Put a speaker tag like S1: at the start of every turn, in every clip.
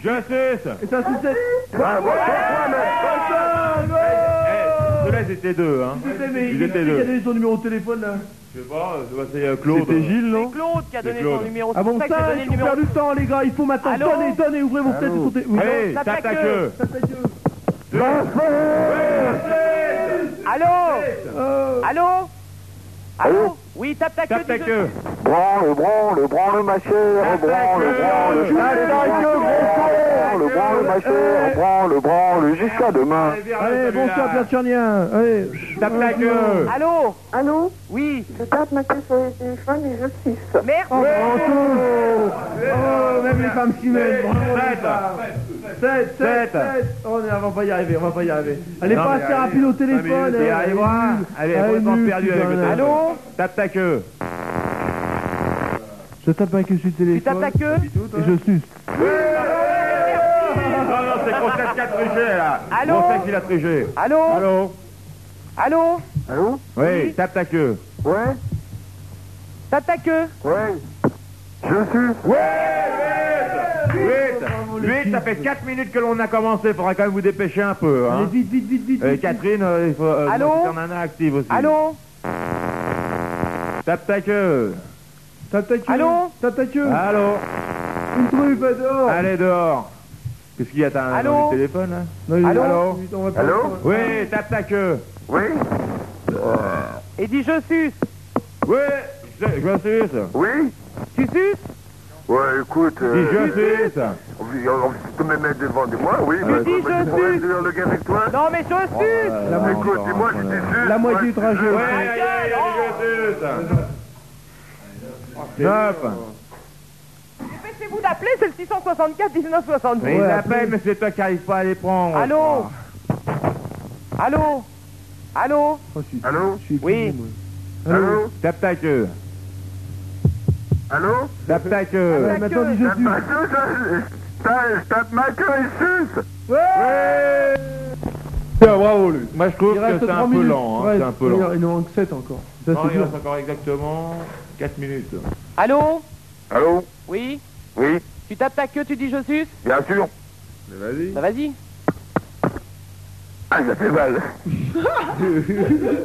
S1: Je suce.
S2: Et ça suçait.
S1: Ceux-là, ils étaient deux, hein.
S2: Ils étaient deux. Qui a donné son numéro de téléphone, là?
S1: Je sais pas, c'est Claude.
S2: C'était Gilles, non?
S3: C'est Claude qui a donné son numéro.
S2: Ah bon, ça, il faut faire du temps, les gars. Il faut maintenant. Donnez, ouvrez vos têtes.
S1: Allez, tape ta queue.
S3: Allô? Allô? Oui, tape ta queue.
S1: Tape ta queue.
S4: Branle ma chère, branle jusqu'à demain.
S2: Allez, bonsoir, Pierre Tchernien. Allez,
S1: tape ta queue.
S3: Allô?
S5: Allô?
S3: Oui.
S5: Je tape ma queue sur le téléphone et je suce.
S3: Merci.
S2: Oh, même les femmes s'y mettent. 7. On va pas y arriver, Elle est pas assez rapide au téléphone.
S1: Elle arrivera. Elle est vraiment perdue avec le téléphone.
S3: Allô?
S1: Tape ta queue.
S2: Je tape ma queue sur le téléphone.
S3: Tu tapes ta queue?
S2: Et je suce.
S1: Non, c'est Grossesse qui a triché, là.
S3: Allô?
S1: Grossesse qui a triché.
S3: Allô?
S1: Oui, tape ta queue.
S4: Ouais,
S3: Tape ta queue.
S4: je suce.
S1: 8, ça fait 4 minutes que l'on a commencé. Faudra quand même vous dépêcher un peu. Hein.
S2: Allez, vite.
S1: Catherine, il faut.
S3: Allô?
S1: C'est un nana active aussi.
S3: Allô?
S1: Tape ta queue.
S2: Tape ta queue.
S3: Allô?
S2: Tape ta queue.
S1: Allô?
S2: Une truffe, dehors.
S1: Allez dehors. Qu'est-ce qu'il y a? T'as un téléphone là?
S2: Non,
S3: Allô?
S4: Allô?
S1: Oui, tape ta queue.
S4: Oui,
S3: Et dis je suce.
S1: Oui, je suce.
S4: oui.
S3: Tu suces?
S4: Ouais, écoute,
S1: Si je suce.
S4: tu me mets devant de moi, oui.
S3: Tu dis je
S4: pourrais
S3: suce.
S4: dialoguer avec toi.
S3: Non mais je suce.
S4: Écoute, dis-moi, je t'ai su.
S2: La moitié du trajet.
S1: Oui, je suce. 9.
S3: Dépêchez-vous d'appeler, c'est le 664 1970.
S1: Mais ils appellent, mais c'est toi qui n'arrives pas à les prendre.
S3: Allô? Allô? Allô?
S4: Allô?
S3: Oui.
S4: Allô?
S1: Tape ta queue.
S4: Allô?
S1: Tape ta queue.
S2: Maintenant, dis je
S4: Tape ma
S2: suce.
S4: queue, je tape ma queue et suce.
S1: Tiens, bravo, Luc. Moi, je trouve
S2: Il
S1: que
S2: reste
S1: c'est
S2: 3
S1: un peu
S2: minutes.
S1: lent. Hein, c'est un peu lent.
S2: Il nous manque 7 encore. Ça,
S1: Non,
S2: c'est
S1: il
S2: dur.
S1: reste encore exactement 4 minutes.
S3: Allô?
S4: Allô?
S3: Oui?
S4: Oui,
S3: Tu tapes ta queue, tu dis je suce?
S4: bien sûr.
S1: Mais vas-y.
S3: Bah vas-y.
S4: Ah, ça fait mal.
S3: Tu suces?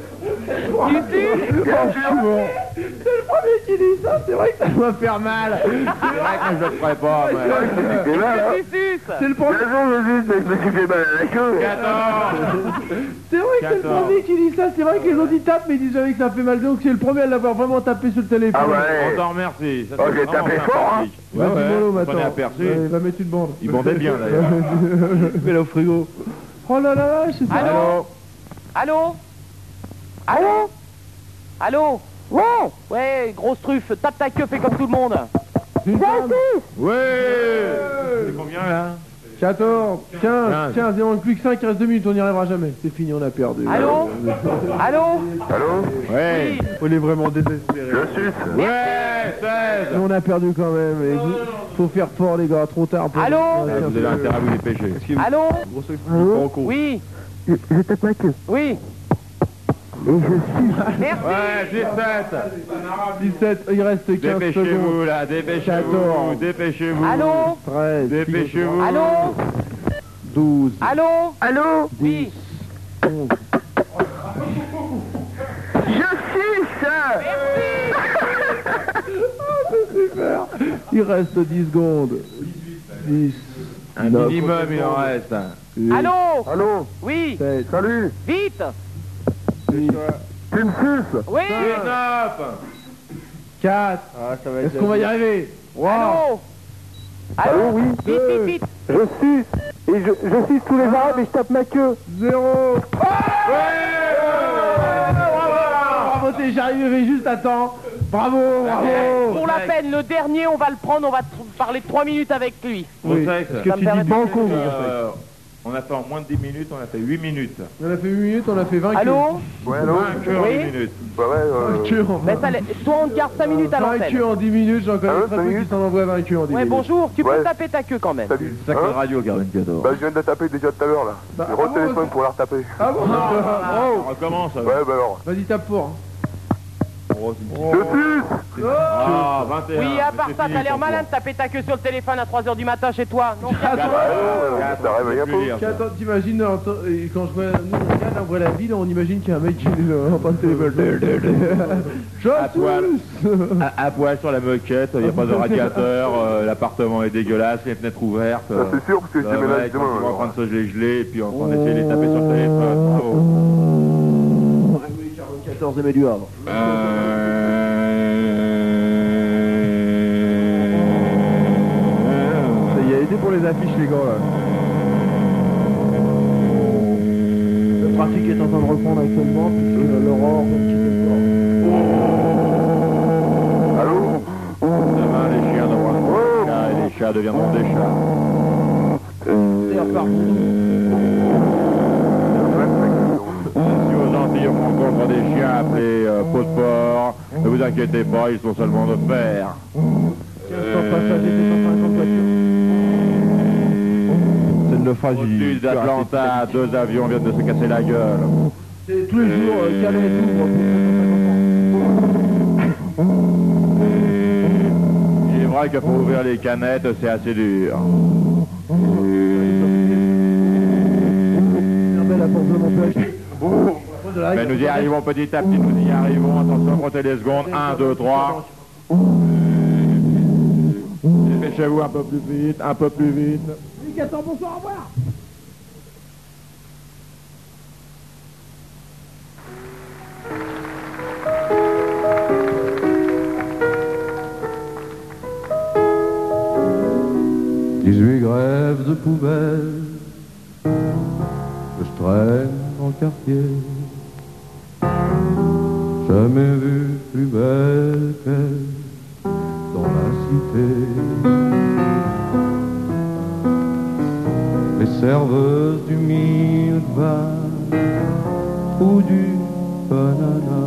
S4: Bien sûr.
S2: C'est le premier qui dit ça, c'est vrai que ça doit faire mal.
S1: C'est vrai que je le ferai pas, mais...
S4: Ça fait mal, hein.
S3: Tu suces?
S2: C'est le premier.
S4: Bien sûr, je me suis fait mal à la queue.
S1: 14.
S2: C'est vrai que c'est le
S1: 14.
S2: premier qui dit ça. C'est vrai que les autres ils tapent, mais ils disent jamais que ça fait mal. Donc c'est le premier à l'avoir vraiment tapé sur le téléphone.
S4: Ah
S1: On
S4: ouais.
S1: t'en remercie. Ça,
S4: Oh,
S1: c'est
S4: j'ai
S1: vraiment
S4: tapé fort, hein.
S1: sympathique. Ouais,
S2: Vas-y, Molo,
S1: on
S2: maintenant.
S1: s'en est aperçu.
S2: Ouais, va mettre une bande.
S1: Il bandait bien, d'ailleurs.
S2: Mets-le au frigo. Oh là là là, c'est ça.
S3: Allô? Allô? Allô? Allô? Ouais, grosse truffe, tape ta queue, fais comme tout le monde.
S1: Ouais. C'est combien, là?
S2: 14, 15, il manque plus que 5, il reste 2 minutes, on n'y arrivera jamais. C'est fini, on a perdu.
S3: Allô? Allô?
S4: Allô?
S1: Ouais.
S2: On est vraiment désespérés.
S4: Je suce.
S1: Ouais, 16.
S2: Mais on a perdu quand même. Et faut faire fort, les gars, trop tard.
S3: Allô?
S1: Ah, vous avez intérêt à vous dépêcher.
S3: Allô?
S2: Allô?
S3: Oui?
S2: Je tape ma queue.
S3: Oui? Merci.
S1: Ouais, 17.
S2: 17, il reste 15 secondes.
S1: Dépêchez-vous, là, dépêchez-vous.
S2: 14.
S1: Dépêcez-vous.
S3: Allô?
S2: 13,
S1: Dépêchez-vous.
S3: Allô?
S2: 12,
S3: Allô?
S4: Allô?
S3: Oui?
S2: 11.
S4: Je suce.
S2: Il reste 10 secondes. 10,
S1: Un
S2: 9,
S1: minimum, il en reste.
S2: 8,
S3: Allô?
S4: Allô?
S3: Oui?
S2: 7,
S4: Salut.
S3: Vite?
S2: 6,
S4: Tu me suces.
S3: Oui?
S1: 19.
S2: 4. Est-ce qu'on va y arriver? 3,
S3: Allô?
S4: Allô, oui?
S3: Vite, vite, vite.
S4: Je suce. Et je suce tous les arabes et je tape ma queue.
S2: 0. Bravo, j'arriverai juste à temps. Bravo, bravo.
S3: Pour la peine, le dernier, on va le prendre, on va parler 3 minutes avec lui.
S2: Oui,
S1: Grossesse.
S2: parce que
S3: Ça
S2: tu
S3: me permet
S2: dis
S3: de-
S2: banco.
S1: On a fait en moins de 10 minutes, on a fait 8 minutes.
S2: On a fait 8 minutes, on a fait 20
S3: Allô?
S4: Ouais, allô?
S1: 20 queues en
S3: Oui.
S1: 8 minutes.
S4: Bah ouais,
S2: queues en
S3: Ben, toi, on te garde 5 minutes à
S2: 20
S3: l'antenne.
S2: queues en 10 minutes, j'en connais
S4: Ah ouais,
S2: très
S4: 5
S2: peu qui
S4: minutes.
S2: s'en envoient 20 queues en 10
S3: Ouais,
S2: minutes.
S3: bonjour, tu peux
S4: Ouais.
S3: taper ta queue quand même.
S4: salut.
S1: Sacrée
S4: Hein?
S1: radio, Caroline Cador.
S4: Bah, je viens de taper déjà tout à l'heure, là.
S2: Bah,
S4: J'ai
S2: ah bon,
S4: re-téléphone pour la retaper.
S2: Ah bon,
S1: On recommence.
S4: Ouais, bah alors.
S2: Vas-y, tape fort.
S1: Oh, ah, 21.
S3: Oui, à part ça, t'as l'air malin de taper ta queue sur le téléphone à 3h du matin chez toi. Non,
S4: Ça réveille un peu.
S2: Attends, t'imagines, quand je vois, nous on regarde, on voit la ville, on imagine qu'il y a un mec qui est là, en train de téléphone.
S1: À poil sur la moquette, il n'y a pas de radiateur, l'appartement est dégueulasse, les fenêtres ouvertes.
S4: C'est sûr, parce que c'est ménage demain.
S1: On est en train de se geler, et puis on est en train d'essayer de les taper sur le téléphone. Oh.
S2: 14 aimait du Havre.
S1: Ça
S2: y a aidé pour les affiches, les gars, là. Le trafic est en train de reprendre actuellement, puisque l'aurore vient de quitter le port.
S4: Allô?
S1: Demain, les chiens devront être des chats, et les chats deviendront des chats.
S2: D'ailleurs, pardon.
S1: Si aux Antilles on rencontre des chiens appelés peau de porc, ne vous inquiétez pas, ils sont seulement de fer.
S2: 15 passagers, 250 voitures. C'est de naufrage.
S1: Au-dessus d'Atlanta, 2 avions viennent de se casser la gueule.
S2: C'est tous les jours, Calais et tout,
S1: Il est vrai que pour ouvrir les canettes, c'est assez dur.
S2: La force de mon PHP.
S1: Mais nous y arrivons petit à petit, nous y arrivons. Attention, comptez les secondes. 1, 2, 3. Dépêchez-vous un peu plus vite, un peu plus vite.
S2: Oui, Gaëtan, bonsoir, au revoir.
S6: Grèves de poubelle que je traîne en quartier, jamais vu plus belle qu'elle dans la cité. Les serveuses du Milk-Bar ou du banana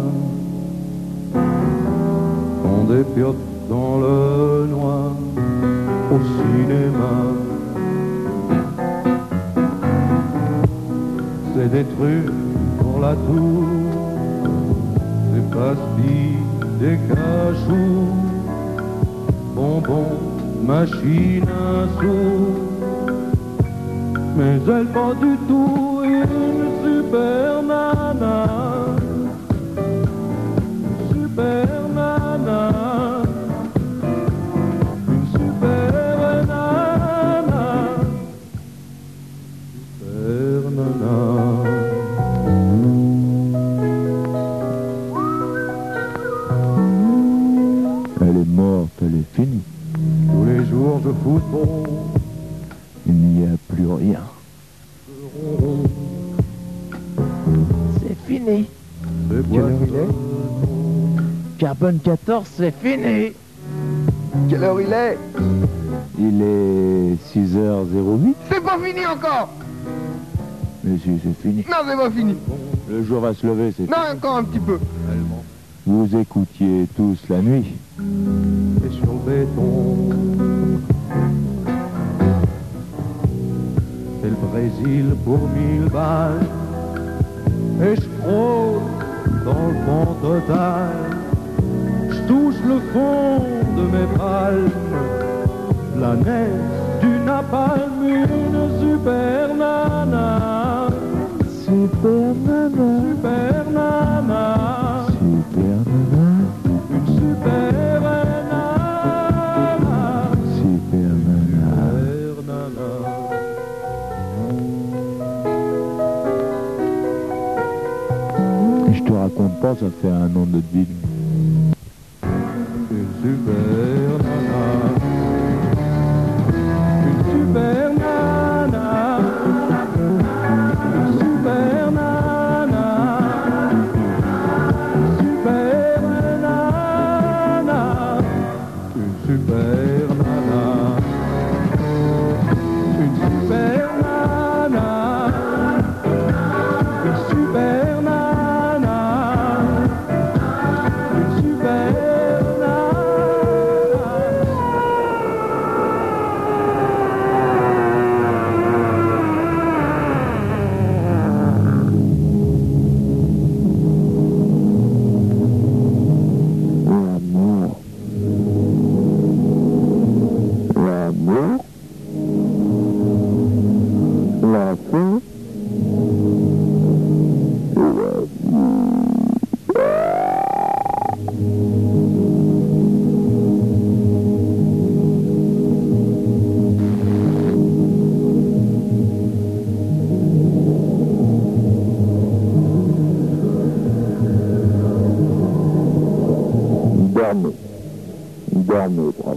S6: font des piottes dans le noir au cinéma. C'est des trucs pour la tour, des pastilles, des cachous, bonbons, machines à sous. Mais elle pas du tout une super nana, super nana.
S1: Elle est morte, elle est finie.
S6: Tous les jours je football,
S1: Il n'y a plus rien.
S7: C'est fini.
S6: c'est
S7: Quelle heure il est? Carbone 14, c'est fini.
S4: Quelle heure il est?
S1: Il est 6h08.
S4: C'est pas fini encore!
S1: Mais si, c'est fini.
S4: Non, c'est pas fini.
S1: Le jour va se lever, c'est
S4: Non, encore un petit peu.
S1: Vous écoutiez tous la nuit.
S6: et sur le béton. C'est le Brésil pour 1000 balles, et je frôle dans le fond total. Je touche le fond de mes palmes, la neige du napalm, une super nana.
S7: Super nana.
S6: Super nana.
S7: Super nana.
S6: Une super nana.
S7: Super nana.
S6: Super nana.
S1: Je te raconte pas, ça fait un an de ville.
S6: Une super nana. Une super nana. Une super nana. Super nana. Une super nana. Une super nana. Une super nana. Une super nana.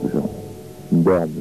S8: Georges Bernie.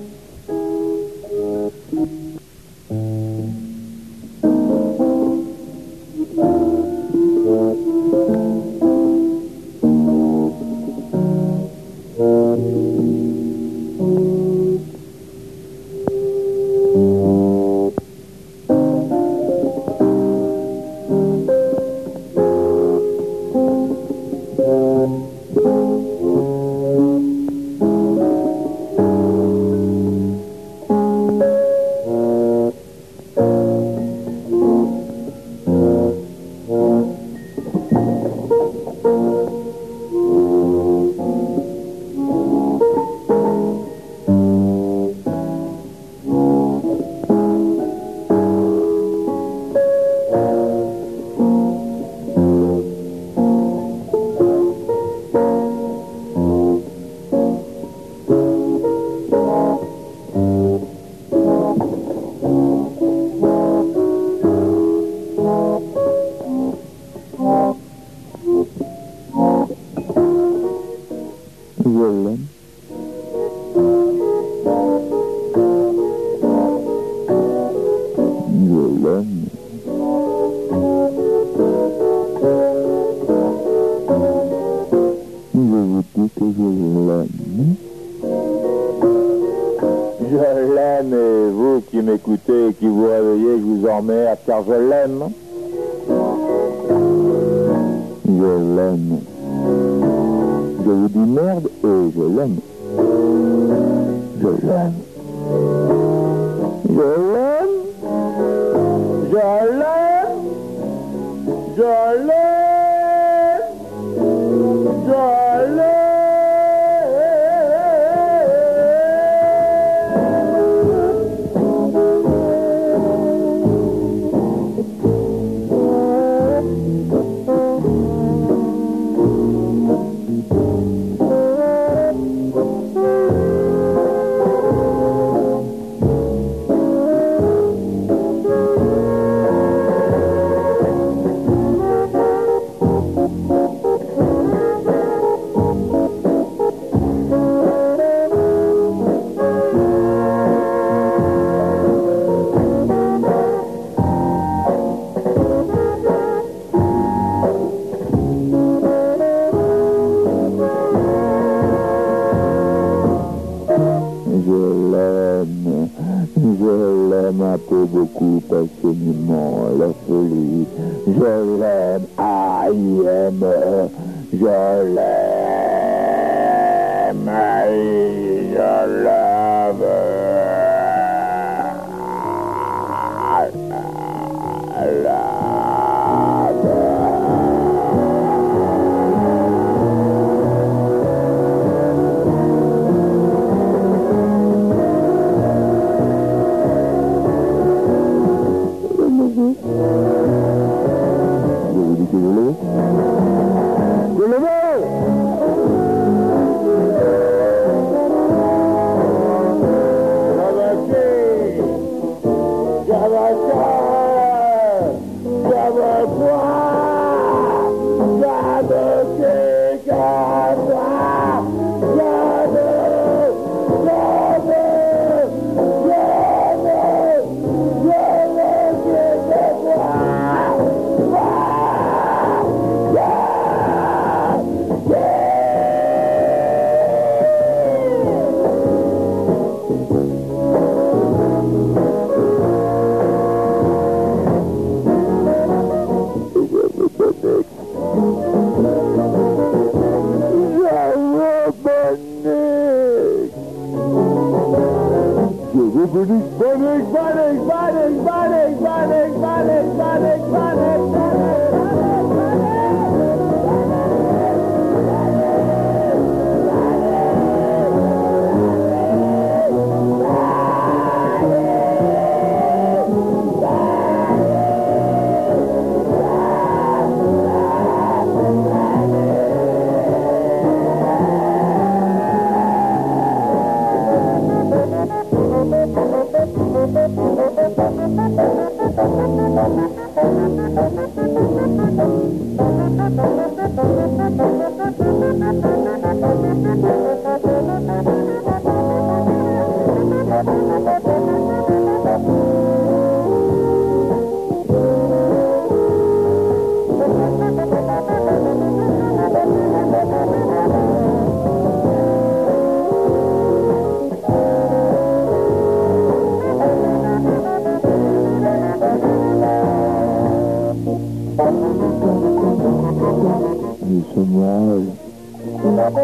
S8: Je l'aime et vous qui m'écoutez et qui vous réveillez, je vous emmerde car je l'aime. Je l'aime. Je vous dis merde et je l'aime. Je l'aime. Je l'aime. Je l'aime. Je l'aime. Je l'aime. Je l'aime un peu beaucoup passionnément, la folie. Je l'aime, I aime, je l'aime, je l'aime.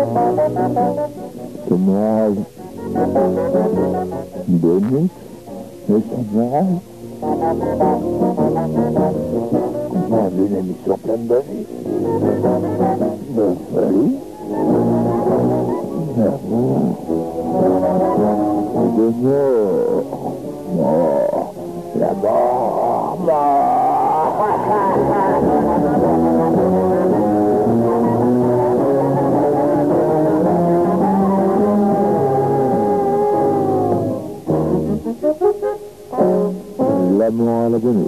S8: Ce moral. Bonix et son moral. On a une émission pleine de vie. De folie. D'amour. De mort. Mort. La mort. Mort. L'amour à la bonne.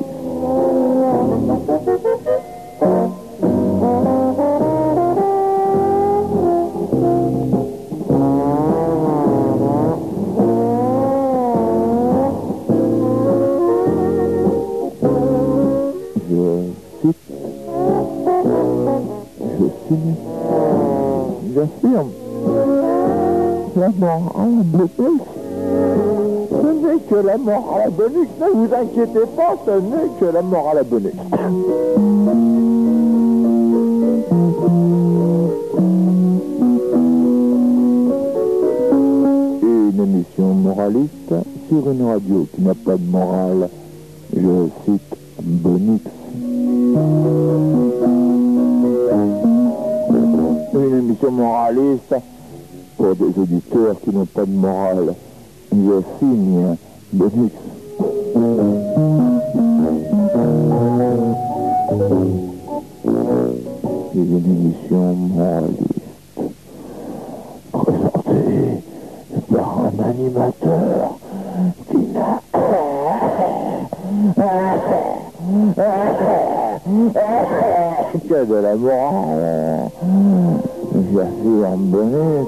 S8: J'affirme, la mort à la bonne. Ce n'est que la mort à la bonne. Ne vous inquiétez pas, ce n'est que la mort à la bonne. Une émission moraliste sur une radio qui n'a pas de morale. Je cite Bonix. Une émission moraliste pour des auditeurs qui n'ont pas de morale. Je signe Bonix. Une émission moraliste présentée par un animateur qui n'a que de la morale. J'affirme Bonix.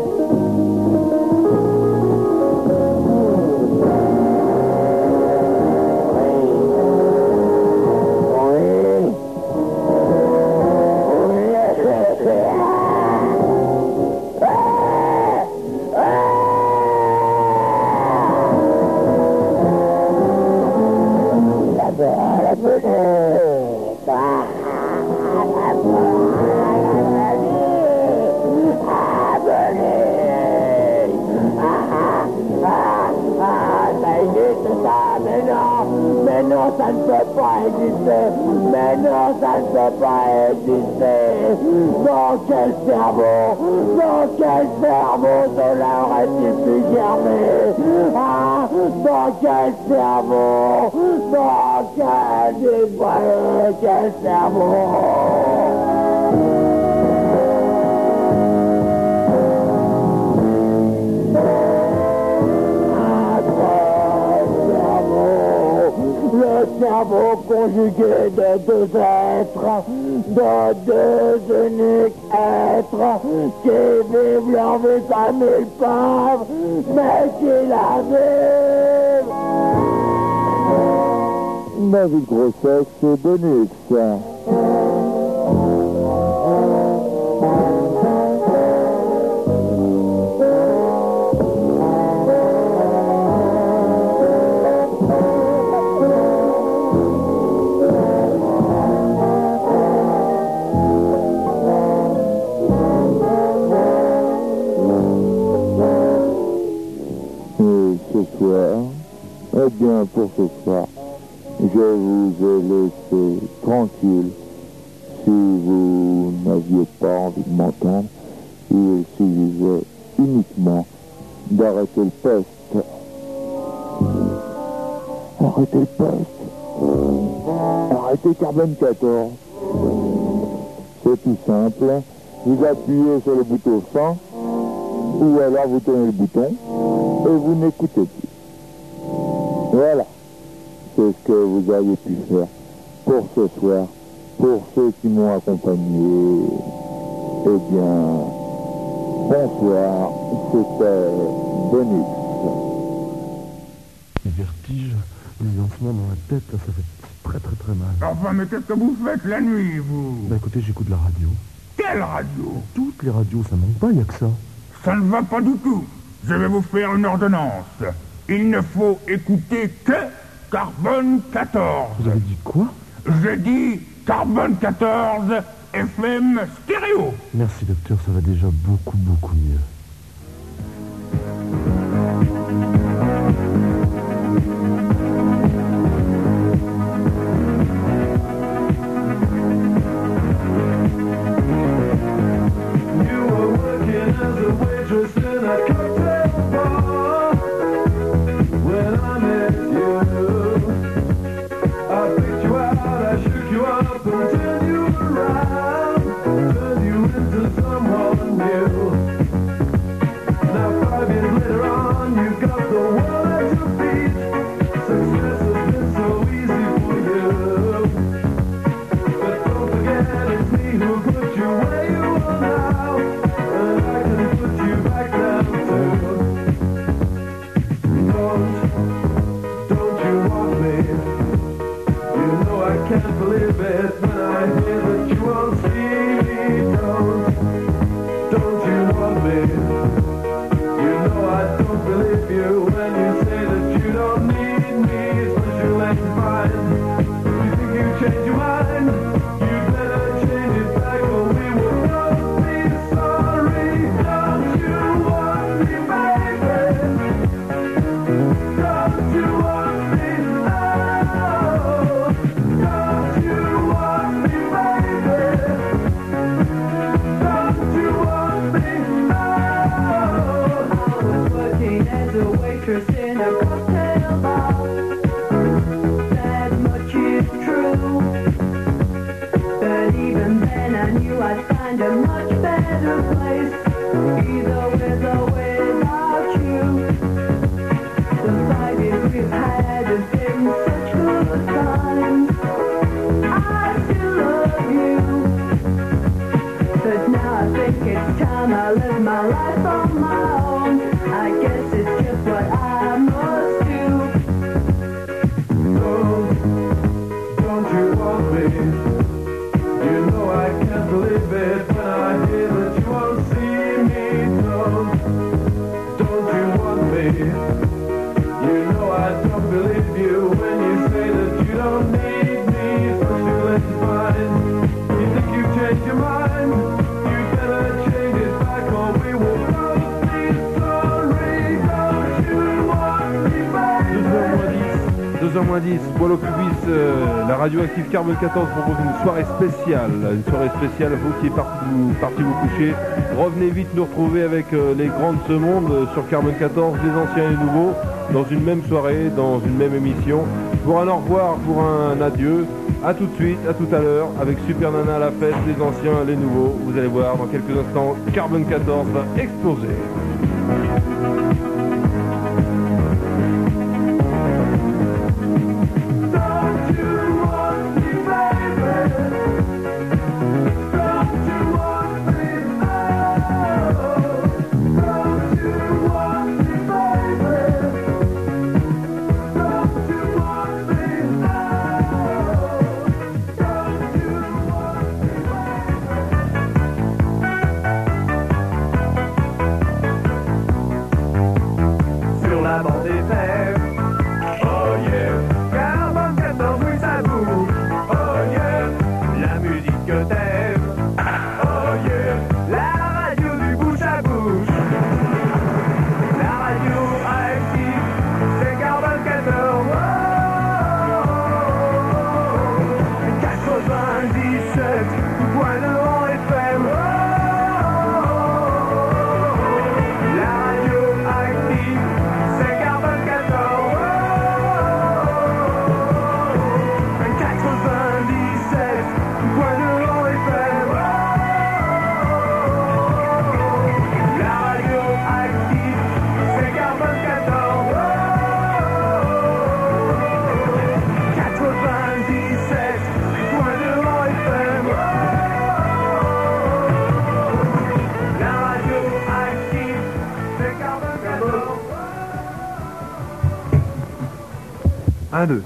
S8: Mais non, ça ne peut pas exister. Mais non, ça ne peut pas exister. Dans quel cerveau cela aurait-il pu germer? Ah, dans quel cerveau? Dans quel cerveau? Le cerveau conjugué de deux êtres, de deux uniques êtres qui vivent leur vie comme ils peuvent, mais qui la vivent. Ma vie de grossesse, c'est Bonix. Eh bien, pour ce soir, je vous ai laissé tranquille. Si vous n'aviez pas envie de m'entendre, il suffisait uniquement d'arrêter le poste. Arrêtez le poste. Arrêtez Carbone 14. C'est tout simple. Vous appuyez sur le bouton 100, ou alors vous tenez le bouton, et vous n'écoutez plus. Voilà, c'est ce que vous avez pu faire pour ce soir, pour ceux qui m'ont accompagné. Eh bien, bonsoir, c'était Bonix.
S6: Les vertiges, les lancements dans la tête, là, ça fait très très très mal.
S9: Enfin, mais qu'est-ce que vous faites la nuit, vous?
S6: Bah écoutez, j'écoute la radio.
S9: Quelle radio?
S6: Toutes les radios, ça manque pas, il n'y a que ça.
S9: Ça ne va pas du tout. Je vais vous faire une ordonnance. Il ne faut écouter que Carbone 14.
S6: Vous avez dit quoi?
S9: J'ai dit Carbone 14 FM stéréo.
S6: Merci docteur, ça va déjà beaucoup mieux.
S10: Boileau Pubis, la radioactive Carbone 14 propose une soirée spéciale, vous qui êtes parti vous coucher, revenez vite nous retrouver avec les grands de ce monde sur Carbone 14, les anciens et les nouveaux, dans une même soirée, dans une même émission, pour un au revoir, pour un adieu, à tout de suite, à tout à l'heure, avec Super Nana à la fête, les anciens, les nouveaux, vous allez voir, dans quelques instants, Carbone 14 va exploser. Un, deux.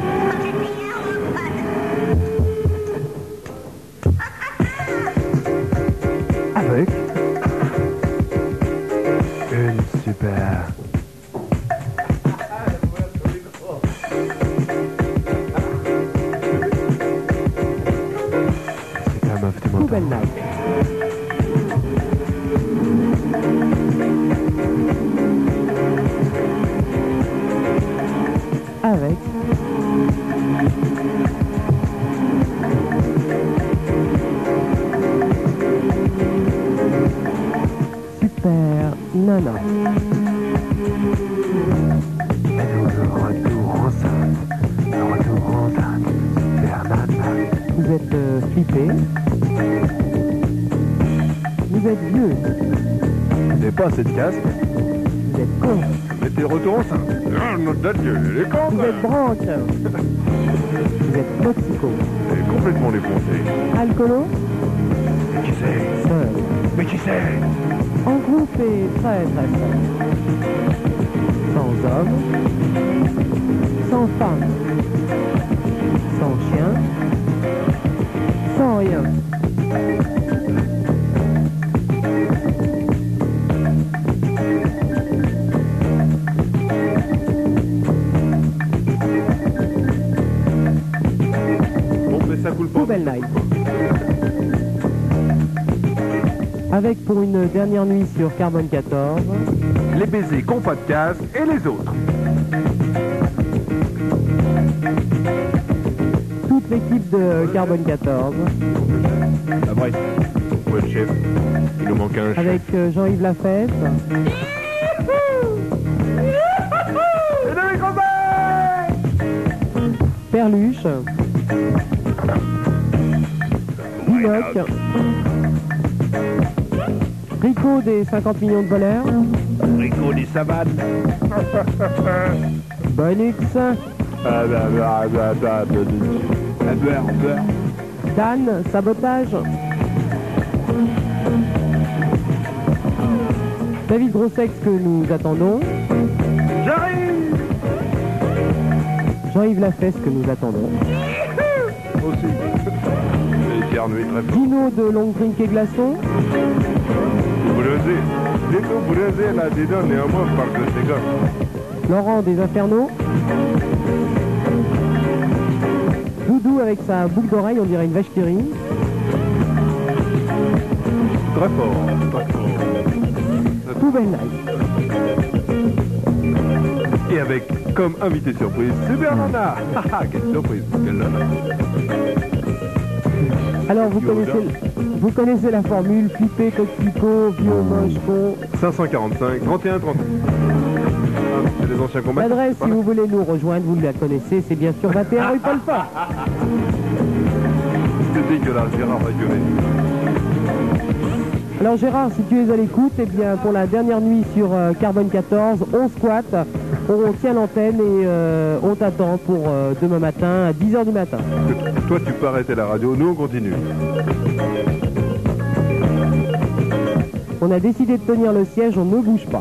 S10: Avec une super. C'est ta meuf, t'es mental.
S11: Night. Avec Super Nana. Vous êtes flippé. Vous êtes vieux.
S10: Vous n'avez pas assez de casque.
S11: Vous êtes con.
S10: Mettez le retour enceinte. Ah, notre date, il est con.
S11: Vous êtes branque. Vous êtes toxico.
S10: Il est complètement défoncé.
S11: Alcoolo.
S10: Mais qui c'est?
S11: Seul.
S10: Mais qui c'est?
S11: En groupe et très très seul. Sans homme. Sans femme. Sans chien. Sans rien.
S10: Bon, mais ça coule pas.
S11: Poubelle Night. Avec pour une dernière nuit sur Carbone 14,
S10: Les baisers qu'on pas de casque et les autres.
S11: toute l'équipe de Carbone 14,
S10: Ah, bref. Ouais, le chef. Il nous manque un chef.
S11: avec Jean-Yves Lafesse, Perluche, Binoc, Rico des 50 millions de voleurs,
S10: Rico des savanes.
S11: Bonux, Dan, Sabotage, David Grossex que nous attendons,
S10: J'arrive.
S11: Jean-Yves Lafesse que nous attendons,
S10: Aussi. J'ai éternué très fort.
S11: Dino de Long Drink et Glaçon,
S10: Brésil. Dis-nous, Brésil, là, dis-nous, néanmoins, parce que c'est gars.
S11: Laurent des Infernaux, Doudou avec sa boucle d'oreille, on dirait une vache qui rit,
S10: Très fort. Très fort.
S11: Poubelle Night.
S10: Et avec, comme invité surprise, Super Nana. Quelle surprise. Quelle nana.
S11: Alors vous connaissez la formule, flippé, toxico, vieux, moche, con.
S10: 545, 31, 30. Ah, c'est les anciens combats.
S11: L'adresse, si vous voulez nous rejoindre, vous la connaissez, c'est bien sûr 21 rue Paul Fort.
S10: C'est dégueulasse, Gérard va gueuler.
S11: Alors Gérard, si tu es à l'écoute, eh bien pour la dernière nuit sur Carbone 14, on squatte, on tient l'antenne et on t'attend pour demain matin à 10h du matin.
S10: Toi, tu peux arrêter la radio, nous on continue.
S11: On a décidé de tenir le siège, on ne bouge pas.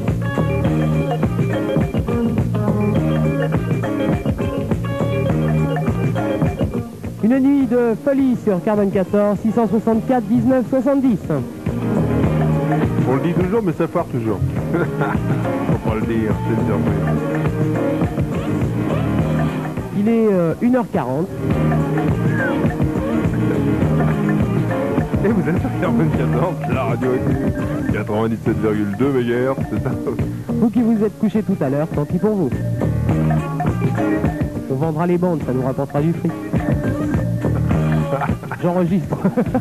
S11: Une nuit de folie sur Carbone 14, 664 19 70.
S10: On le dit toujours, mais ça foire toujours. Faut pas le dire, c'est une surprise.
S11: Il est 1h40.
S10: Et vous êtes sur Carbone 14, la radio est 97,2 MHz, c'est ça?
S11: Vous qui vous êtes couché tout à l'heure, tant pis pour vous. On vendra les bandes, ça nous rapportera du fric. J'enregistre.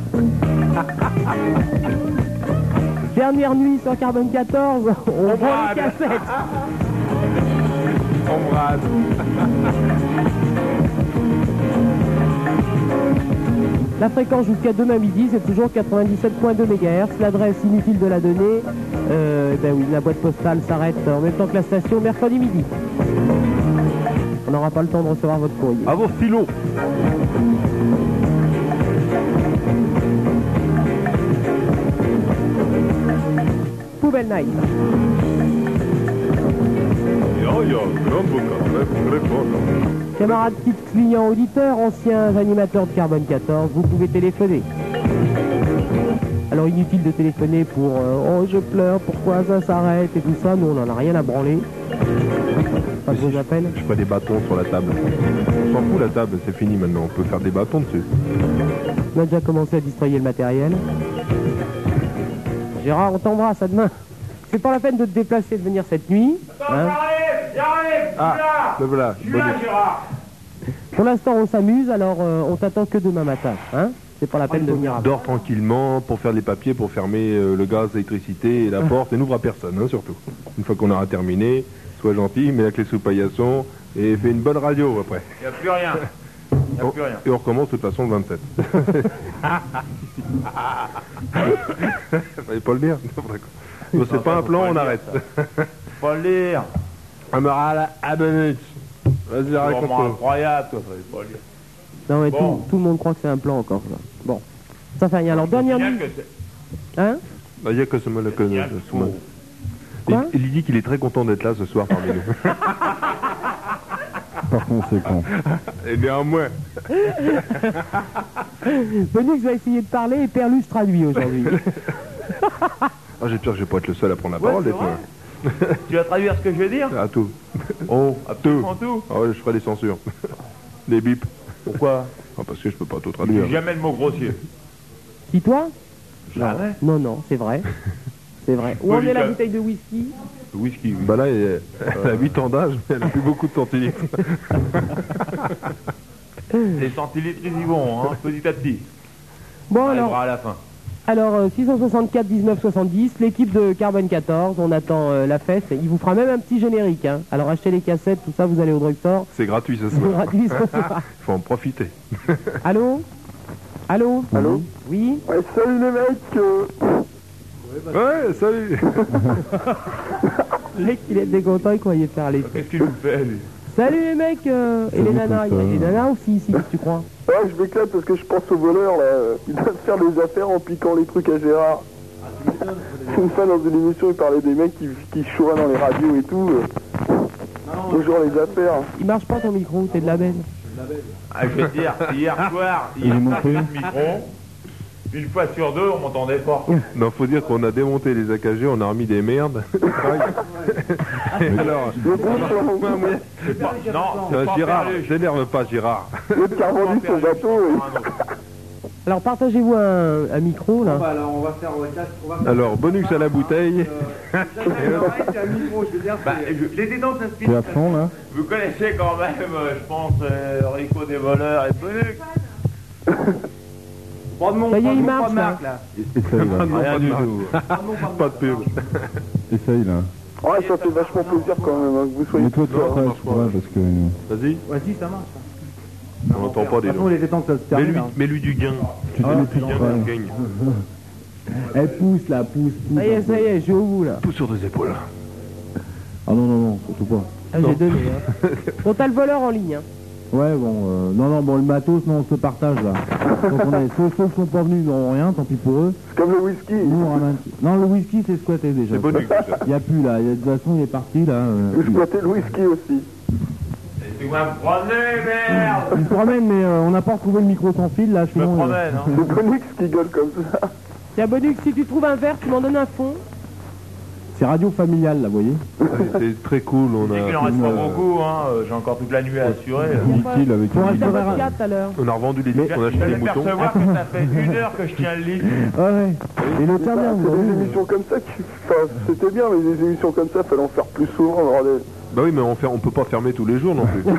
S11: Dernière nuit sur Carbone 14, on vend les cassettes.
S10: On brade.
S11: La fréquence jusqu'à demain midi, c'est toujours 97.2 MHz. L'adresse, inutile de la donner. Ben oui, la boîte postale s'arrête en même temps que la station mercredi midi. On n'aura pas le temps de recevoir votre courrier.
S10: À vos stylos.
S11: Poubelle Night. Camarades, petites clients, auditeurs, anciens animateurs de Carbone 14, vous pouvez téléphoner. Alors inutile de téléphoner pour oh je pleure, pourquoi ça s'arrête et tout ça, nous on n'en a rien à branler. Pas de vos appels.
S10: Je ferai des bâtons sur la table. On s'en fout la table, c'est fini maintenant, on peut faire des bâtons dessus.
S11: On a déjà commencé à distribuer le matériel. Gérard, on t'embrasse, à demain. C'est pas la peine de te déplacer, de venir cette nuit. Hein.
S10: Ah, le voilà.
S3: Gérard.
S11: Pour l'instant, on s'amuse, alors on t'attend que demain matin. Hein. C'est pas la peine de venir.
S10: Dors tranquillement pour faire les papiers, pour fermer le gaz, l'électricité et la porte, et n'ouvre à personne, hein, surtout. Une fois qu'on aura terminé, sois gentil, mets la clé sous le paillasson et fais une bonne radio après.
S3: Il n'y a plus rien.
S10: Et on recommence de toute façon le 27. Fallait pas le dire. Bon, c'est pas un plan, on arrête.
S3: Pas le lire.
S10: Amaral Abanich. Vas-y,
S3: C'est
S10: raconte.
S3: vraiment incroyable, toi, fallait pas le lire.
S11: Non, mais
S3: Bon.
S11: tout le monde croit que c'est un plan encore. Ça. Bon, ça fait rien. Alors, dernière
S3: Bien
S11: nuit.
S3: que c'est-
S11: Hein.
S10: Il y a que ce mal que
S3: Bien
S10: ce mal.
S11: Quoi
S10: Il dit qu'il est très content d'être là ce soir parmi nous.
S8: Par conséquent.
S10: Et néanmoins.
S11: Benux va essayer de parler et Perlus traduit aujourd'hui.
S10: Ah, j'ai peur que je vais pas être le seul à prendre la parole,
S3: c'est
S10: des fois.
S3: Tu vas traduire ce que je veux dire?
S10: À tout.
S3: Oh, absolument tout.
S10: Ah ouais, je ferai des censures. Des bips.
S3: Pourquoi?
S10: Ah, parce que je peux pas tout
S3: Je
S10: traduire.
S3: dis jamais de mots grossiers.
S11: Qui, toi?
S3: Jamais.
S11: Non, non, c'est vrai. C'est vrai. Où en est la
S3: Polycale.
S11: bouteille de whisky?
S10: Whisky, oui. Bah là, elle a 8 ans d'âge, mais elle a plus beaucoup de centilitres.
S3: Les centilitres, ils y vont, hein, petit à petit.
S11: Bon,
S3: On
S11: alors,
S3: arrivera à la fin.
S11: 664 19 70, l'équipe de Carbone 14, on attend la fête. Il vous fera même un petit générique. Hein. Alors achetez les cassettes, tout ça, vous allez au drugstore.
S10: C'est gratuit ce
S11: C'est
S10: soir.
S11: gratuit ce soir.
S10: Faut en profiter.
S11: Allô? Allô?
S4: Allô?
S11: Oui?
S4: Ouais, salut les mecs.
S10: Ouais, salut.
S11: Le mec, il est décontent, il croyait faire les...
S3: Qu'est-ce qu'il nous fait, lui?
S11: Salut les mecs, et les nanas, il y a des nanas aussi ici, tu crois?
S4: Ouais, je m'éclate parce que je pense aux voleurs là. Ils doivent faire des affaires en piquant les trucs à Gérard. Une fois dans une émission, il parlait des mecs qui chouraient dans les radios et tout. Toujours les affaires.
S11: Il marche pas ton micro, t'es de la benne.
S3: Ah, je vais te dire, hier soir, il a passé le micro. Une fois sur deux, on m'entendait pas.
S10: Non, faut dire qu'on a démonté les AKG, on a remis des merdes. Et alors,
S3: Non,
S10: Gérard, t'énerve pas, Gérard.
S4: L'autre qui a revendu son bateau.
S11: Alors partagez-vous un micro là.
S2: Alors on va faire
S10: Alors, bonus à la bouteille.
S3: Les détentes, ça se
S8: T'es à fond là?
S3: Vous connaissez quand même, je pense, Rico des voleurs et Bonux.
S11: Ça y est, il marche là.
S8: Essaye là.
S10: Rien du tout. Pas de pub.
S8: Essaye là.
S4: Ouais, ça fait vachement plaisir quand même hein, que vous soyez.
S8: Mais toi tu
S10: Non,
S8: feras,
S10: marche
S8: tu
S10: pas.
S8: vois, parce que...
S10: Vas-y,
S2: Vas-y, ça marche.
S10: on n'entend pas des
S2: De toute façon,
S10: gens.
S2: il était temps que ça se termine. hein.
S10: Mets-lui du gain.
S8: Tu fais les
S10: Du gain,
S8: petites
S10: gagne.
S2: Elle pousse là, pousse.
S11: Ça y est, je suis au bout là.
S10: Tout sur des épaules.
S8: Ah non, non, non, surtout pas.
S11: Ah, j'ai donné. Hein. Bon, t'as le voleur en ligne. Hein.
S2: Ouais, bon, non, bon, le matos, non, on se partage là. Donc on est, ceux qui sont pas venus n'auront rien, tant pis pour eux.
S4: C'est comme le whisky.
S2: Nous, on ramène. Non, le whisky, c'est squatté déjà.
S10: C'est bonus.
S2: Il n'y a plus là, de toute façon, il est parti là.
S4: Vous squattez le whisky aussi.
S3: Tu vas me promener, merde.
S2: Il se promène, mais on n'a pas retrouvé le micro sans fil là.
S3: Je me
S2: Sinon,
S3: promène, hein.
S4: C'est Bonux qui gueule comme ça.
S11: Tiens, Bonux, si tu trouves un verre, tu m'en donnes un fond.
S2: c'est radio familiale là, vous voyez.
S10: C'est très cool, on
S3: Je dis qu'il en reste
S10: a...
S3: pas beaucoup, hein. J'ai encore toute la nuit à assurer.
S8: Liquide avec
S11: On
S8: un
S11: va
S8: liquide.
S11: faire votre 4 à l'heure.
S10: On a revendu les litres, on a
S3: Je
S10: acheté
S3: vais
S10: des moutons.
S3: m'apercevoir que ça fait 1 heure que je tiens le lit.
S2: Ouais. Et le tien bien, vous
S4: C'est
S2: avez
S4: des
S2: vu.
S4: émissions comme ça qui. Enfin, c'était bien, mais des émissions comme ça, fallait en faire plus souvent, bordel.
S10: Bah oui, mais on peut pas fermer tous les jours non plus.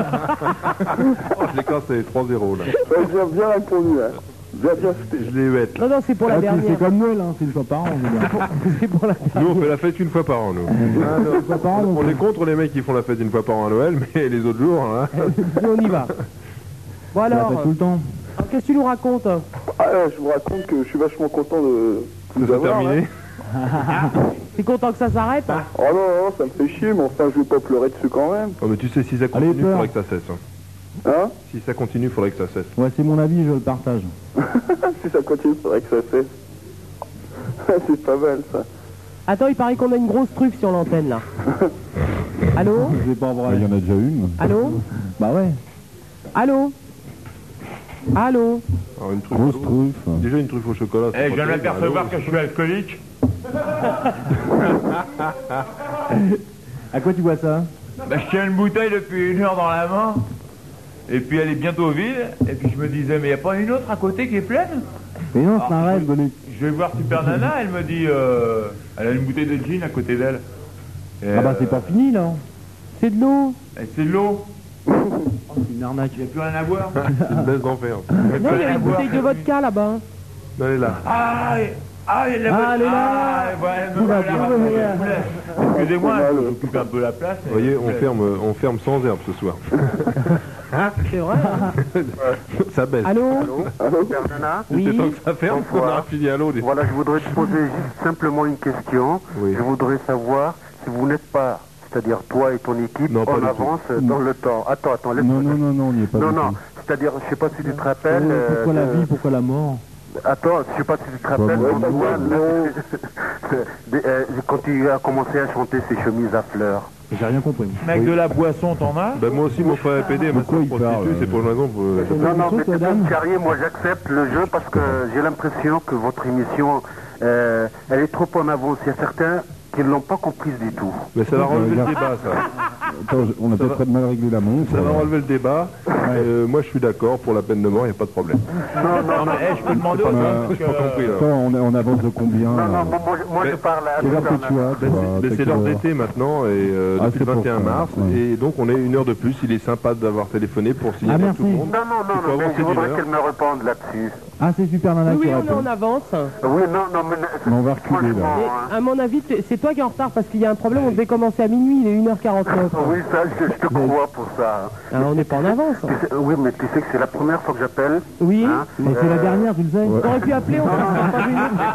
S10: Oh, je l'ai cassé, 3-0 là.
S4: Ouais, bien répondu, là. Bien,
S10: Je l'ai huette.
S11: Non, non, c'est pour la
S2: Ah,
S11: dernière.
S2: c'est comme Noël, hein, c'est une fois par an. je veux dire.
S11: C'est pour la
S10: Nous, on fait la fête une fois par an, nous.
S2: Une fois par an, donc
S10: On est contre les mecs qui font la fête une fois par an à Noël, mais les autres jours, hein.
S11: Puis on y va. Bon
S2: on la
S11: alors,
S2: fait tout le temps.
S11: qu'est-ce que tu nous racontes?
S4: Ah, je vous raconte que je suis vachement content de
S10: Ça
S4: vous
S10: s'est
S4: avoir.
S10: terminé.
S4: Hein.
S11: T'es content que ça s'arrête?
S4: Oh non, non, ça me fait chier, mais enfin, je vais pas pleurer dessus quand même.
S10: Oh, mais tu sais, si ça continue, il
S2: pleure.
S10: faudrait que ça cesse. Hein.
S4: Hein?
S10: Si ça continue, il faudrait que ça cesse.
S2: Ouais, c'est mon avis, je le partage.
S4: Si ça continue, il faudrait que ça cesse. C'est pas mal, ça.
S11: Attends, il paraît qu'on a une grosse truffe sur l'antenne là. Allô?
S2: C'est pas
S8: Ah,
S2: vrai.
S8: il y en a déjà une.
S11: Allô?
S2: Bah ouais.
S11: Allô? Allô?
S10: Alors, une truffe.
S8: Grosse truffe.
S10: Déjà une truffe au chocolat. c'est
S3: Eh, je
S10: pas
S3: viens de
S10: terrible,
S3: m'apercevoir
S10: allô.
S3: que je suis alcoolique.
S2: À quoi tu vois ça?
S3: Bah, je tiens une bouteille depuis 1 heure dans la main.
S1: Et puis elle est bientôt vide. Et puis je me disais, mais il n'y a pas une autre à côté qui est pleine?
S2: Mais non, c'est un rêve, Bonus.
S1: Je vais voir Super Nana, elle me dit, elle a une bouteille de gin à côté d'elle.
S2: Ah bah c'est pas fini là.
S11: C'est de l'eau.
S1: C'est de l'eau.
S2: Oh, c'est une arnaque.
S1: Il n'y a plus rien à boire.
S10: C'est une baisse d'enfer.
S11: Non, il y a une bouteille de vodka là-bas.
S10: Non, elle est là.
S1: Elle est là.
S11: Ah, elle est là.
S1: Elle me la excusez-moi, j'occupe un peu la place.
S10: Vous voyez, on ferme sans herbe ce soir.
S11: C'est vrai.
S10: Ça baisse.
S11: Allô?
S4: Allô?
S12: Bernard?
S10: C'est temps que ça ferme qu'on a fini à l'eau.
S12: Voilà, je voudrais te poser juste simplement une question.
S10: Oui.
S12: Je voudrais savoir si vous n'êtes pas, c'est-à-dire toi et ton équipe,
S10: Non, pas
S12: en
S10: du
S12: avance dans le temps. Attends, laisse-moi.
S2: Non, on n'y est pas.
S12: Non,
S2: du
S12: non,
S2: tout.
S12: c'est-à-dire, je sais pas si tu te rappelles.
S2: Pourquoi la vie, pourquoi la mort?
S12: Attends, je sais pas si tu te rappelles. Quand tu as commencé à chanter ces chemises à fleurs.
S2: J'ai rien compris.
S1: Mec de la boisson, t'en as?
S10: Ben moi aussi, mon frère est PD, ma soeur prostituée, c'est pour une raison.
S12: Non, mais peut-être Carrier, moi j'accepte le jeu parce que j'ai l'impression que votre émission, elle est trop en avance. Il y a certains qui ne l'ont pas comprise du tout.
S10: Mais ça va relever le débat, ça.
S2: Attends, on a peut-être mal réglé la montre.
S10: Ça va relever le débat. Moi, je suis d'accord pour la peine de mort, il n'y a pas de problème.
S12: Non,
S1: mais je peux demander aux autres.
S10: J'ai pas compris, là.
S2: Attends, on avance de combien?
S12: Non, moi je parle à
S2: Quelle heure que tu as, toi?
S10: Mais c'est l'heure d'été maintenant, et depuis le 21 mars, et donc on est une heure de plus. Il est sympa d'avoir téléphoné pour signaler à tout le monde.
S12: Non, mais je voudrais qu'elle me réponde là-dessus.
S2: Ah, c'est Super Nana
S11: Oui,
S2: qui
S11: on est
S2: répond.
S11: en avance.
S12: Oui, non, mais
S2: on va reculer là.
S11: Mais, à mon avis, c'est toi qui es en retard parce qu'il y a un problème. On devait commencer à minuit, il est 1h49.
S12: Oui, ça, je te crois pour ça.
S11: Alors on n'est pas en avance.
S12: Oui, mais tu sais que c'est la première fois que j'appelle.
S11: Oui,
S2: mais c'est la dernière, tu le sais.
S11: T'aurais pu appeler, on serait pas venu.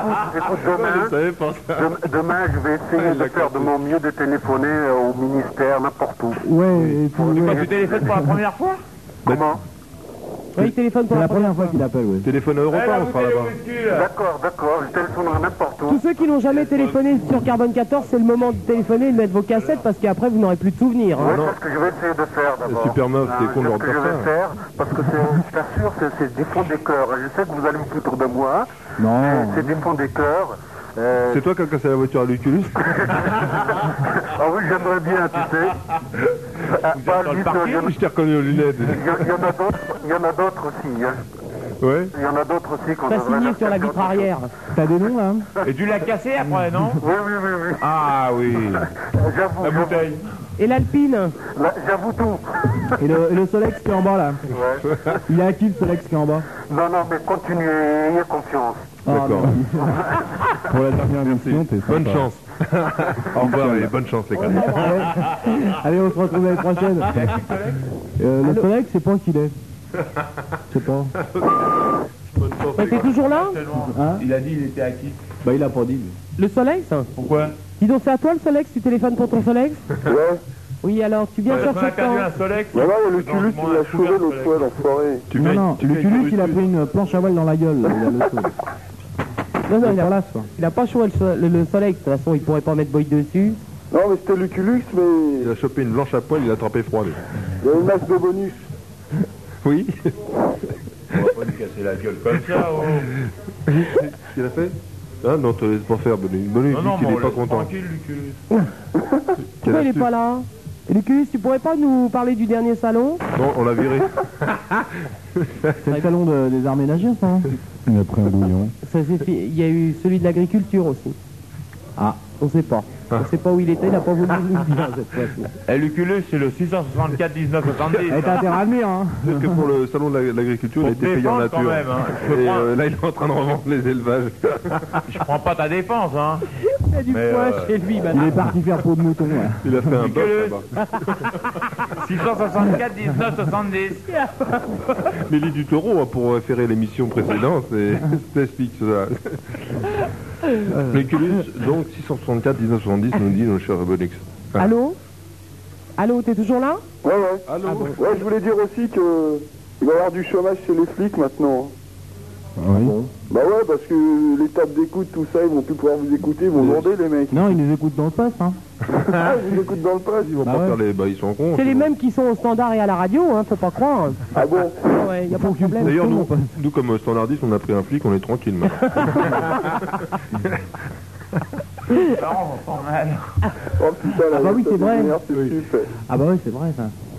S12: Demain, je vais essayer de faire de mon mieux de téléphoner au ministère, n'importe où.
S2: Ouais, et puis...
S1: Tu téléphones pour la première fois?
S12: Comment?
S11: Oui, il téléphone pour
S2: C'est la première fois qu'il appelle, oui.
S10: Téléphone à Europa, on sera là-bas.
S12: D'accord, je téléphonerai n'importe où.
S11: Tous ceux qui n'ont jamais téléphoné sur Carbone 14, c'est le moment de téléphoner et de mettre vos cassettes parce qu'après vous n'aurez plus de souvenirs.
S12: Oui, c'est ce que je vais essayer de faire d'abord.
S10: Super meuf, t'es con de leur
S12: C'est ce que je vais faire, parce que je t'assure, c'est des fonds des cœurs. Je sais que vous allez me foutre de moi.
S2: Non.
S12: C'est des fonds des cœurs.
S10: C'est toi qui as cassé la voiture à Luculus?
S12: Ah oui, j'aimerais bien, tu sais.
S10: Je t'ai reconnu aux lunettes.
S12: Il y en a d'autres aussi. Hein.
S10: Ouais.
S12: Il y en a d'autres aussi qu'on
S11: T'as
S12: devrait
S11: signé
S12: leur
S11: sur la
S12: faire
S11: vitre arrière.
S2: T'as des noms là?
S1: Et tu l'as cassé après, non?
S12: Oui.
S1: Ah oui.
S12: J'avoue.
S1: La bouteille.
S11: Et l'Alpine?
S12: J'avoue tout.
S2: Et le Solex qui est en bas là?
S12: Ouais.
S2: Il est à qui le Solex qui est en bas?
S12: Non, mais continuez, ayez confiance.
S10: D'accord.
S2: Pour la dernière émission, t'es
S10: Bonne
S2: sympa.
S10: chance. Au revoir et bonne chance les gars.
S2: Allez, on se retrouve l'année prochaine. Le Solex, c'est pas qu'il est. Je sais pas.
S11: T'es toujours là?
S2: Hein?
S1: Il a dit il était à qui?
S2: Bah il a pas dit. lui.
S11: Le Solex?
S1: Pourquoi?
S11: Dis donc, c'est à toi le Solex? Tu téléphones pour ton Solex?
S4: Ouais.
S11: Oui, alors tu viens
S1: On a
S11: chercher
S1: perdu un
S11: quand?
S1: Solex.
S4: Non, il y a le culus qui l'a chauvé l'autre fois, l'enfoiré.
S2: Non, le Culus, il a pris une planche à voile dans la gueule. Là, il a le saut.
S11: Non, il a pas chaud le Solex. De toute façon, il pourrait pas mettre Boyd dessus.
S4: Non, mais c'était Luculus, mais
S10: Il a chopé une blanche à poil, il a attrapé froid. lui.
S4: il y a une masse de bonus.
S10: Oui.
S1: On va pas lui casser la gueule comme ça. Oh.
S10: Qu'est-ce qu'il a fait? Ah non, te laisse pas faire, Bonus. Bonus,
S1: Non, non,
S10: il
S1: mais
S10: est
S1: on
S10: pas
S1: laisse
S10: content.
S1: tranquille, Luculus.
S11: Pourquoi il est pas là? Et Luculus, tu pourrais pas nous parler du dernier salon?
S10: Non, on l'a viré.
S2: C'est le salon des arts ménagers, ça. Hein. Il a pris un bouillon.
S11: Il y a eu celui de l'agriculture aussi.
S2: Ah.
S11: On sait pas. On sait pas où il était, il a pas voulu nous le dire cette fois-ci.
S1: Et Luculus, c'est le 664 19 70.
S2: Elle t'a intérêt à venir, hein.
S10: Parce que pour le salon de l'agriculture, il a été payé en nature.
S1: Quand même, hein.
S10: Et là, il est en train de revendre les élevages.
S1: Je prends pas ta défense, hein.
S11: Il y a du poids chez lui,
S2: Il est parti faire peau de mouton, ouais.
S10: Il a fait un boss
S1: Luculus.
S10: là-bas.
S1: 664 19 70.
S10: Mélie du Taureau, hein, pour référer l'émission précédente, et t'explique ça. Luculus, donc 664 1970, nous dit nos chers Bonix. Ah.
S11: Allô? Allô, t'es toujours là?
S4: Ouais.
S10: Allô?
S4: Ouais, je voulais dire aussi que il va y avoir du chômage chez les flics maintenant.
S2: Oui.
S4: Bah ouais, parce que les tables d'écoute, tout ça, ils vont plus pouvoir vous écouter, ils vont demander les mecs.
S2: Non, il les écoute dans le poste, hein.
S4: Ah, ils vous écoutent dans le poste.
S10: Ils vont
S2: Bah
S10: pas
S2: ouais.
S10: faire les... Bah, ils sont cons.
S11: C'est les mêmes qui sont au standard et à la radio, hein, faut pas croire.
S4: Ah bon?
S11: Ouais, y a pas de problème.
S10: D'ailleurs, nous, comme standardistes, on a pris un flic, on est tranquille maintenant.
S1: Non, on sent mal.
S4: Oh putain, la
S2: Ah bah oui, c'est vrai.
S4: c'est super.
S2: Ah bah oui, c'est vrai, ça.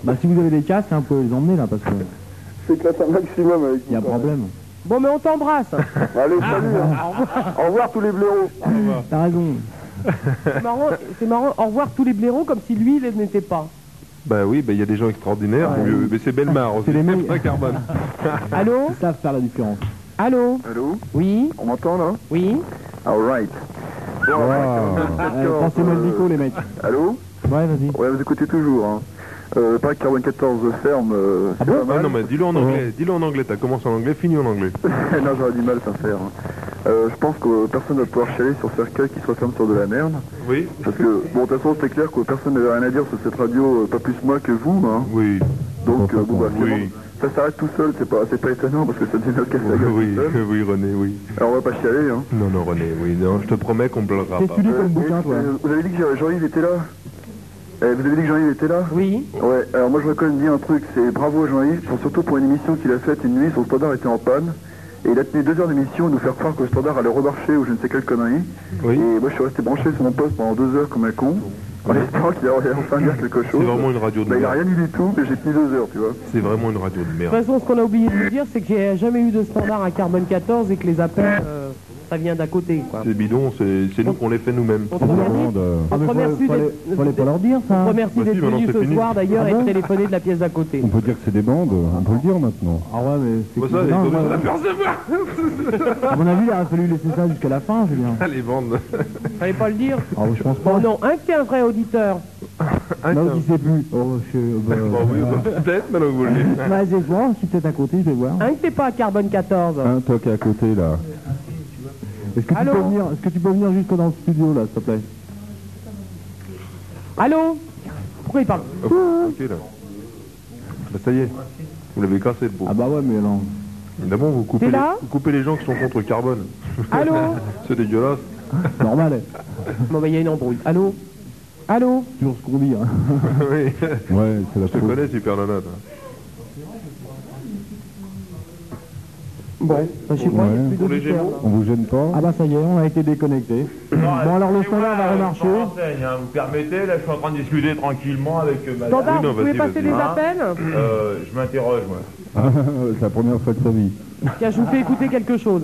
S2: Bah si vous avez des casques, hein, vous pouvez les emmener là parce que
S4: C'est classe un maximum avec
S2: il y a problème.
S11: Bon, mais on t'embrasse.
S4: Allez, salut. Au revoir tous les blaireaux.
S2: T'as raison.
S11: C'est marrant, au revoir tous les blaireaux comme si lui, il n'était pas.
S10: Bah oui, il y a des gens extraordinaires, mais c'est Belmar aussi, c'est pas Carbone.
S11: Allô?
S2: Ils savent faire la différence.
S11: Allô?
S4: Allô?
S11: Oui?
S4: On m'entend là?
S11: Oui?
S4: Alright.
S2: Pensez-moi le dico les mecs.
S4: Allô?
S2: Ouais, vas-y.
S4: Ouais, vous écoutez toujours, hein. Pas que Carbone 14 ferme,
S2: Ah
S4: c'est
S2: bon?
S4: pas mal.
S10: Non mais dis-le en anglais, t'as commencé en anglais, fini en anglais.
S4: Non, j'aurais du mal à faire. Hein. Je pense que personne ne va pouvoir chialer sur Cercueil qui se referme sur de la merde.
S10: Oui.
S4: Parce que, bon, de toute façon, c'est clair que personne n'avait rien à dire sur cette radio, pas plus moi que vous, hein.
S10: Oui.
S4: Donc, bon, bah,
S10: Oui.
S4: bon, ça s'arrête tout seul, c'est pas étonnant parce que ça devient notre casse la gueule
S10: Oui,
S4: tout seul.
S10: oui René, oui.
S4: Alors, on va pas chialer, hein.
S10: Non René, oui, non, je te promets qu'on pleurera pas.
S4: Vous avez dit que Jean-Yves était là? Vous avez dit que Jean-Yves était là?
S11: Oui.
S4: Ouais, alors moi je voudrais quand même dire un truc, c'est bravo à Jean-Yves, surtout pour une émission qu'il a faite une nuit, son standard était en panne, et il a tenu 2 heures d'émission à nous faire croire que le standard allait remarcher ou je ne sais quelle connerie.
S10: Oui.
S4: Et moi je suis resté branché sur mon poste pendant 2 heures comme un con, en espérant qu'il allait enfin dire quelque chose.
S10: C'est vraiment une radio de
S4: Bah, il a
S10: merde.
S4: rien dit du tout, mais j'ai tenu 2 heures, tu vois.
S10: C'est vraiment une radio de
S11: De
S10: merde.
S11: toute façon, ce qu'on a oublié de vous dire, c'est que j'ai jamais eu de standard à Carbone 14 et que les appels, ça vient d'à côté, quoi.
S10: C'est bidon, c'est nous qu'on les fait nous-mêmes.
S11: On te remercie
S2: Fallait pas leur dire ça.
S11: On te remercie
S10: Bah si,
S11: d'être
S10: maintenant,
S11: venu
S10: c'est
S11: ce
S10: fini.
S11: soir d'ailleurs
S2: Ah
S11: et de
S2: bon
S11: téléphoner de la pièce d'à côté.
S13: On peut dire que c'est des bandes, on peut le dire maintenant.
S2: Ah ouais, mais c'est
S10: Bah ça,
S2: non,
S10: il
S2: moi,
S10: faut la percevoir.
S2: à mon avis, il aurait fallu laisser ça jusqu'à la fin, Julien.
S10: Ah, les bandes.
S11: Fallait pas le dire.
S2: Ah ouais, je pense pas.
S11: Oh non, un qui est un vrai auditeur.
S2: Non, qui sait plus. Oh,
S10: Bon, oui, peut-être, maintenant que vous le dites.
S2: Bah, je vais voir, je suis peut-être à côté, je vais voir.
S11: Un qui n'est pas à Carbone 14.
S13: Hein, toi qui es à côté là.
S2: Est-ce que, tu peux venir jusque dans le studio là, s'il te plaît?
S11: Allô? Pourquoi il parle?
S10: Ok là. Bah ça y est, vous l'avez cassé le pauvre.
S2: Ah bah ouais, mais non.
S10: D'abord vous coupez,
S11: T'es là
S10: vous coupez les gens qui sont contre Carbone.
S11: Allô?
S10: C'est dégueulasse.
S2: Normal.
S11: Bon bah il y a une embrouille. Allô? Allô?
S2: Toujours ce qu'on dit, hein.
S10: Oui.
S13: Ouais, c'est la
S10: Je te
S13: faute.
S10: connais, Super Nana. toi.
S11: Bon, bah, je sais pas, il y a plus
S10: Pour les
S11: d'auditeurs.
S10: Gémeaux.
S13: On vous gêne pas?
S2: Ah bah ça y est, on a été déconnecté. Bon alors le standard va remarcher.
S1: Vous permettez, là je suis en train de discuter tranquillement avec madame.
S11: Standard,
S10: Oui, non,
S11: vous pouvez
S10: vas-y,
S11: passer
S10: vas-y.
S11: des appels?
S1: Je m'interroge moi.
S13: C'est la première fois de sa vie.
S11: Tiens, je vous fais écouter quelque chose.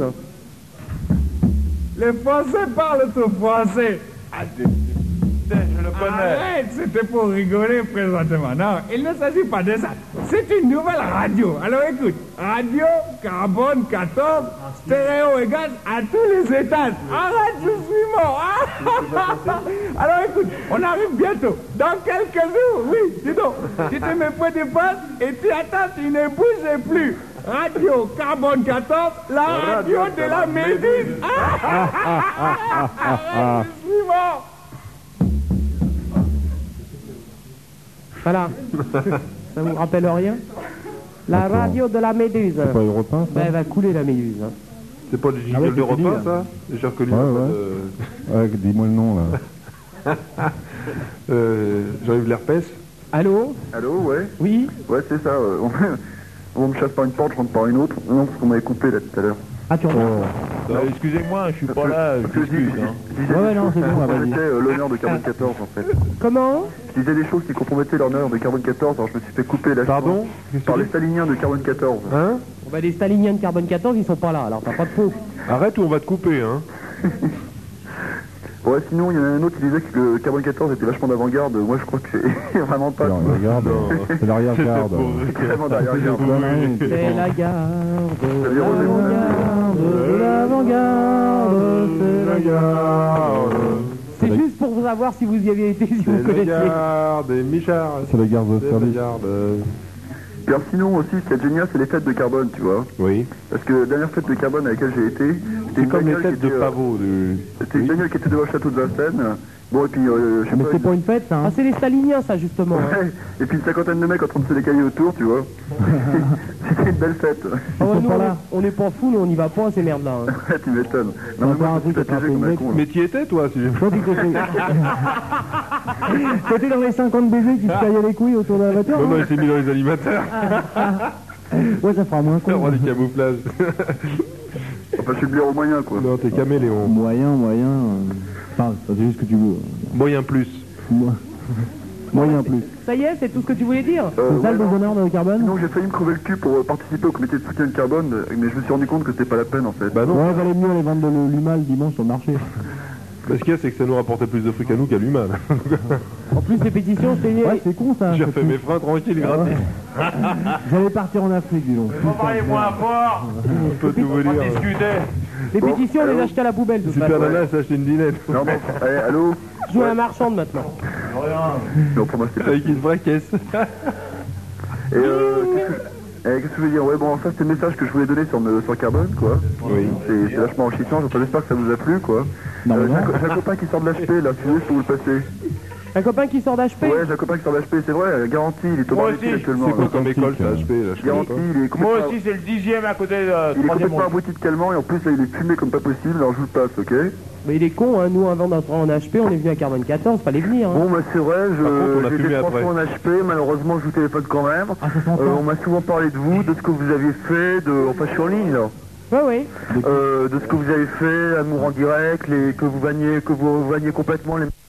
S9: Les Français parlent tout français.
S1: Je le connais.
S9: Arrête, c'était pour rigoler présentement. Non, il ne s'agit pas de ça. C'est une nouvelle radio. Alors écoute, radio Carbone 14, stéréo égale à tous les étages. Arrête, je suis mort. Alors écoute, on arrive bientôt. Dans quelques jours, oui, dis donc. Tu te mets près des potes et tu attends, tu ne bouges plus. Radio Carbone 14, la radio de la Méduse. Arrête, je suis mort.
S11: Voilà. Ça vous rappelle rien? La radio de la Méduse.
S13: Pas européen
S11: Ben,
S13: ça?
S11: elle va couler la Méduse. hein.
S10: C'est pas le jingle
S2: ouais,
S10: de
S2: c'est
S10: repas
S2: fini, là.
S10: ça? J'ai reconnu.
S13: Ouais,
S10: pas
S13: ouais. Ouais, dis-moi le nom là.
S10: Jean-Yves Lerpès.
S11: Allô?
S4: Allô, ouais?
S11: Oui?
S4: Ouais, c'est ça. On me chasse par une porte, je rentre par une autre. Non, parce qu'on m'avait coupé là tout à l'heure.
S2: Ah tu rentres.
S1: Excusez-moi, je suis pas là, je m'excuse. Hein.
S2: Ouais, non, c'est bon,
S4: qui
S2: vas-y.
S4: compromettaient l'honneur de Carbone 14 en fait.
S11: Comment?
S4: Je disais des choses qui compromettaient l'honneur de Carbone 14, alors je me suis fait couper la
S10: Pardon?
S4: par les staliniens de Carbone 14.
S10: Hein?
S11: Bon, ben, les staliniens de Carbone 14, ils sont pas là, alors t'as pas de faux.
S10: Arrête ou on va te couper, hein?
S4: Ouais, sinon il y en a un autre qui disait que le Carbone 14 était vachement d'avant-garde. Moi je crois que c'est vraiment pas.
S13: Alors, regarde, c'est l'arrière-garde.
S4: C'est carrément d'arrière-garde.
S11: C'est la garde, l'avant-garde, c'est la garde. C'est juste pour vous savoir si vous y aviez été, si vous
S10: C'est
S11: connaissiez.
S10: la garde, et Michard.
S13: C'est la garde de
S10: C'est la
S13: service.
S10: garde.
S4: Puis alors, sinon aussi, ce qui est génial, c'est les fêtes de Carbone, tu vois.
S10: Oui.
S4: Parce que la dernière fête de Carbone à laquelle j'ai été, c'était
S10: C'est
S4: une
S10: comme les
S4: bagnole
S10: têtes
S4: qui
S10: de
S4: était,
S10: pavot.
S4: C'était une bagnole qui était devant le château de Vincennes. Bon, et puis, je sais
S2: Mais
S4: pas.
S2: c'est pas une fête ça,
S11: Ah,
S2: hein.
S11: c'est les staliniens, ça, justement. hein.
S4: Ouais, et puis une cinquantaine de mecs en train de se décailler autour, tu vois. C'était une belle fête.
S11: Ah ouais,
S2: sont
S11: nous,
S2: pas là.
S11: on n'est pas fous, nous, on n'y va pas, ces merdes-là. hein.
S4: Ouais, tu m'étonnes.
S2: On va
S4: Non, mais
S2: faire un
S4: moi, je
S2: truc
S4: me suis fait
S2: attraper
S4: piéger
S2: une
S4: comme un
S2: mec.
S4: con. là.
S10: Mais tu y étais, toi, si j'ai
S2: Toi, t'étais dans les 50 baisers qui se taillaient les couilles autour de la voiture.
S10: Non, non,
S2: hein.
S10: il s'est mis dans les animateurs.
S2: Ouais, ça fera moins
S10: Le roi
S2: con.
S10: du camouflage.
S4: Enfin, je suis le blaireau moyen, quoi.
S10: Non, t'es caméléon.
S2: Moyen. Enfin, ça, c'est juste ce que tu veux.
S10: Moyen plus.
S2: Moi. Moyen plus.
S11: Ça y est, c'est tout ce que tu voulais dire.
S2: C'est ça le donneur de carbone?
S4: Non, j'ai failli me crever le cul pour participer au comité de soutien de carbone, mais je me suis rendu compte que c'était pas la peine en fait.
S10: Bah non.
S2: Ouais, valait mieux aller vendre de l'humal dimanche sur le marché.
S10: Ce qu'il y a, c'est que ça nous rapportait plus de fric à nous qu'à l'humain.
S11: En plus, les pétitions, c'est...
S2: Ouais, c'est con ça.
S10: J'ai fait mes freins tranquilles, gratis.
S2: J'allais partir en Afrique, dis donc.
S1: On va parler moins fort.
S10: On peut tout vous dire.
S1: Discuter.
S11: Les pétitions, on les achetait à la poubelle, de toute
S10: Super
S11: façon.
S10: Nana s'est acheté une dinette.
S4: Non, bon, allez, allô.
S11: Je joue à la marchande maintenant.
S4: Non, pour moi c'était pas.
S10: Avec une vraie caisse.
S4: Et qu'est-ce que je veux dire? Ouais, bon, ça c'était le message que je voulais donner sur Carbone, quoi.
S10: Oui.
S4: C'est vachement enrichissant, j'espère que ça vous a plu, quoi. J'ai un copain qui sort de l'HP, là, si vous voulez, je peux vous le passer.
S11: Un copain qui sort d'HP?
S4: Ouais, j'ai un copain qui sort d'HP, c'est vrai, garanti, il est au
S1: Moi
S4: bord des pieds
S1: aussi.
S4: actuellement.
S10: C'est quoi
S4: là.
S10: comme école, ça, HP, là, je
S4: Garanti,
S10: connais pas.
S4: il est complètement...
S1: Moi aussi, c'est le 10e à côté de
S4: Il est
S1: 3e
S4: complètement abruti de calmant et en plus là il est fumé comme pas possible, alors je vous le passe, ok?
S11: Mais il est con, hein. Nous, avant d'entrer en HP, on est venu à Carbone 14, fallait venir. Hein.
S4: Bon bah c'est vrai,
S10: Par contre, on a
S4: j'ai
S10: fumé
S4: été 3
S10: après.
S4: fois en HP, malheureusement je vous téléphone quand même. On m'a souvent parlé de vous, de ce que vous aviez fait, enfin je suis en ligne là.
S11: Ouais, ouais.
S4: De ce que vous avez fait, Amour en direct, que vous vanniez complètement les